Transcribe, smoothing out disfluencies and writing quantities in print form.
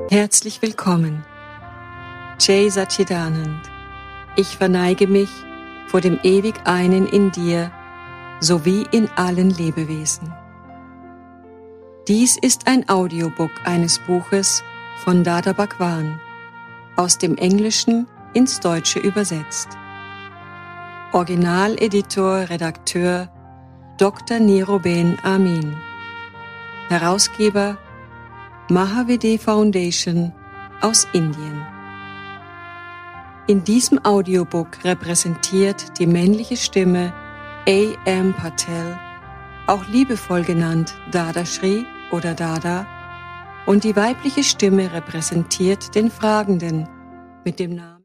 Herzlich willkommen, Jai Satchidanand. Ich verneige mich vor dem ewig Einen in dir sowie in allen Lebewesen. Dies ist ein Audiobook eines Buches von Dada Bhagwan, aus dem Englischen ins Deutsche übersetzt. Originaleditor, Redakteur Dr. Niruben Amin. Herausgeber Mahavedi Foundation aus Indien. In diesem Audiobook repräsentiert die männliche Stimme A.M. Patel, auch liebevoll genannt Dada Shri oder Dada, und die weibliche Stimme repräsentiert den Fragenden mit dem Namen